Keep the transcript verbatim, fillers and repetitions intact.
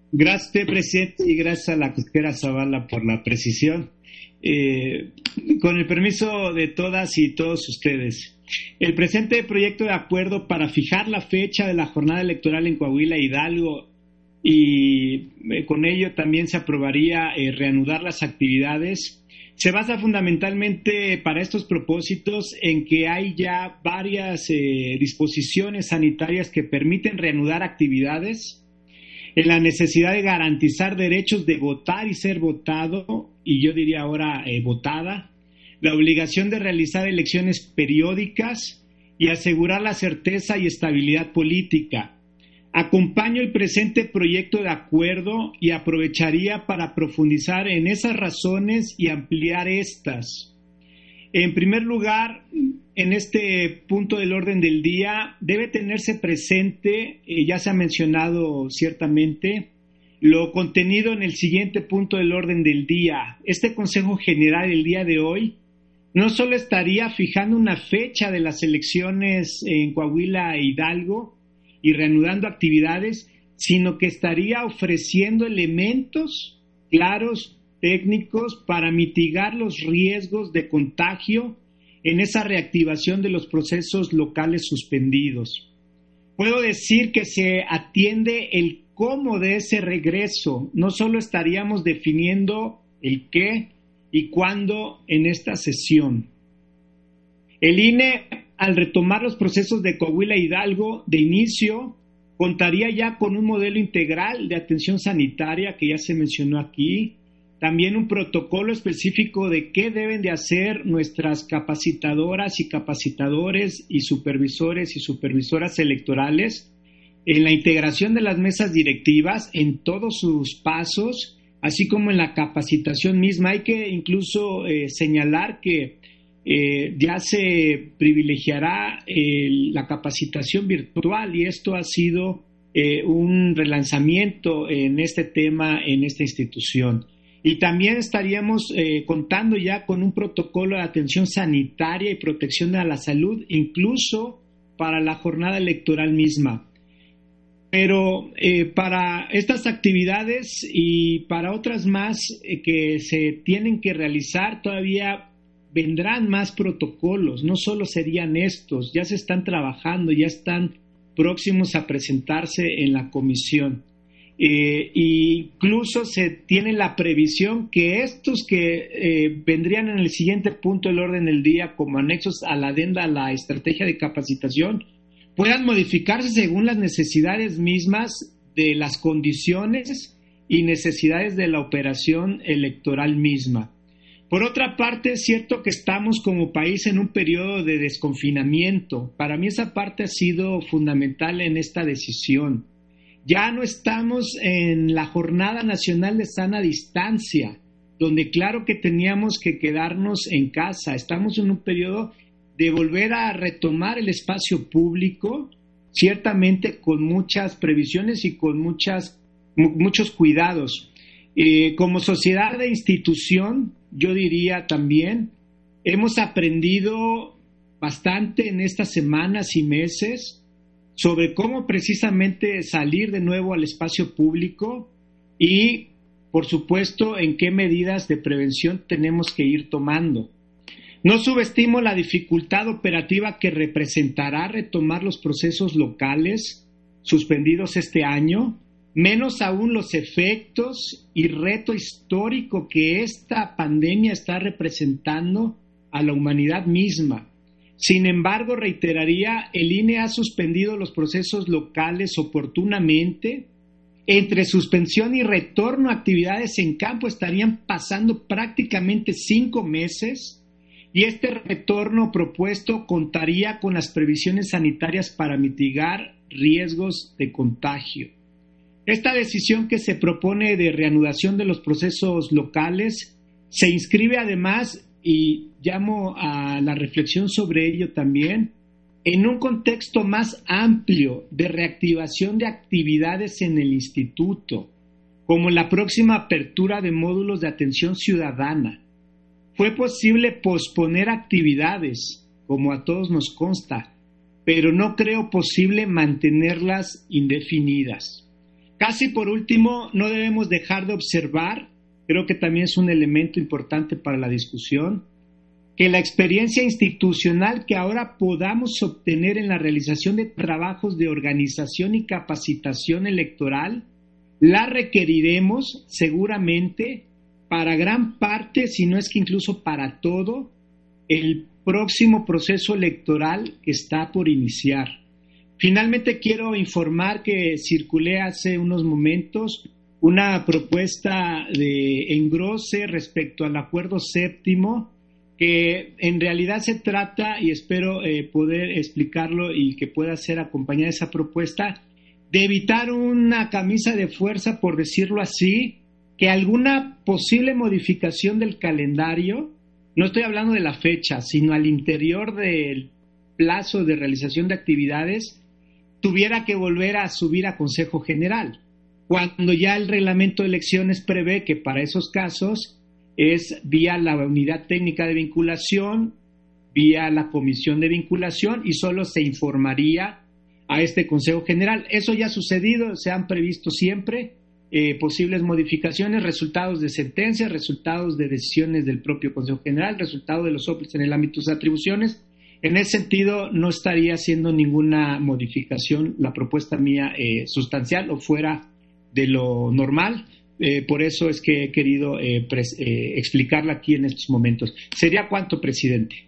Gracias, presidente, y gracias a la consejera Zavala por la precisión. Eh, con el permiso de todas y todos ustedes, el presente proyecto de acuerdo para fijar la fecha de la jornada electoral en Coahuila e Hidalgo y eh, con ello también se aprobaría eh, reanudar las actividades, se basa fundamentalmente para estos propósitos en que hay ya varias eh, disposiciones sanitarias que permiten reanudar actividades, en la necesidad de garantizar derechos de votar y ser votado, y yo diría ahora eh, votada, la obligación de realizar elecciones periódicas y asegurar la certeza y estabilidad política. Acompaño el presente proyecto de acuerdo y aprovecharía para profundizar en esas razones y ampliar estas. En primer lugar, en este punto del orden del día debe tenerse presente, eh, ya se ha mencionado ciertamente, lo contenido en el siguiente punto del orden del día. Este Consejo General el día de hoy no solo estaría fijando una fecha de las elecciones en Coahuila e Hidalgo y reanudando actividades, sino que estaría ofreciendo elementos claros, técnicos, para mitigar los riesgos de contagio en esa reactivación de los procesos locales suspendidos. Puedo decir que se atiende el cómo de ese regreso, no solo estaríamos definiendo el qué y cuándo en esta sesión. El I N E, al retomar los procesos de Coahuila e Hidalgo de inicio, contaría ya con un modelo integral de atención sanitaria que ya se mencionó aquí, también un protocolo específico de qué deben de hacer nuestras capacitadoras y capacitadores y supervisores y supervisoras electorales en la integración de las mesas directivas en todos sus pasos, así como en la capacitación misma. Hay que incluso eh, señalar que eh, ya se privilegiará eh, la capacitación virtual y esto ha sido eh, un relanzamiento en este tema en esta institución. Y también estaríamos eh, contando ya con un protocolo de atención sanitaria y protección a la salud, incluso para la jornada electoral misma. Pero eh, para estas actividades y para otras más eh, que se tienen que realizar, todavía vendrán más protocolos, no solo serían estos, ya se están trabajando, ya están próximos a presentarse en la comisión. Eh, incluso se tiene la previsión que estos que eh, vendrían en el siguiente punto del orden del día como anexos a la adenda a la estrategia de capacitación puedan modificarse según las necesidades mismas de las condiciones y necesidades de la operación electoral misma. Por otra parte, es cierto que estamos como país en un periodo de desconfinamiento. Para mí esa parte ha sido fundamental en esta decisión. Ya no estamos en la Jornada Nacional de Sana Distancia, donde claro que teníamos que quedarnos en casa. Estamos en un periodo de volver a retomar el espacio público, ciertamente con muchas previsiones y con muchas, muchos cuidados. Eh, como sociedad e institución, yo diría también, hemos aprendido bastante en estas semanas y meses sobre cómo precisamente salir de nuevo al espacio público y, por supuesto, en qué medidas de prevención tenemos que ir tomando. No subestimo la dificultad operativa que representará retomar los procesos locales suspendidos este año, menos aún los efectos y reto histórico que esta pandemia está representando a la humanidad misma. Sin embargo, reiteraría, el I N E ha suspendido los procesos locales oportunamente. Entre suspensión y retorno a actividades en campo estarían pasando prácticamente cinco meses y este retorno propuesto contaría con las previsiones sanitarias para mitigar riesgos de contagio. Esta decisión que se propone de reanudación de los procesos locales se inscribe además, y llamo a la reflexión sobre ello también, en un contexto más amplio de reactivación de actividades en el instituto, como la próxima apertura de módulos de atención ciudadana. Fue posible posponer actividades, como a todos nos consta, pero no creo posible mantenerlas indefinidas. Casi por último, no debemos dejar de observar, creo que también es un elemento importante para la discusión, que la experiencia institucional que ahora podamos obtener en la realización de trabajos de organización y capacitación electoral, la requeriremos seguramente para gran parte, si no es que incluso para todo, el próximo proceso electoral que está por iniciar. Finalmente quiero informar que circulé hace unos momentos una propuesta de engrose respecto al acuerdo séptimo, que en realidad se trata, y espero eh, poder explicarlo y que pueda ser acompañada esa propuesta, de evitar una camisa de fuerza, por decirlo así, que alguna posible modificación del calendario, no estoy hablando de la fecha, sino al interior del plazo de realización de actividades, tuviera que volver a subir a Consejo General, cuando ya el reglamento de elecciones prevé que para esos casos es vía la unidad técnica de vinculación, vía la comisión de vinculación y solo se informaría a este Consejo General. Eso ya ha sucedido, se han previsto siempre eh, posibles modificaciones, resultados de sentencias, resultados de decisiones del propio Consejo General, resultado de los soplos en el ámbito de atribuciones. En ese sentido, no estaría haciendo ninguna modificación la propuesta mía eh, sustancial o fuera de lo normal. Eh, por eso es que he querido eh, pres- eh, explicarla aquí en estos momentos. ¿Sería cuánto, presidente?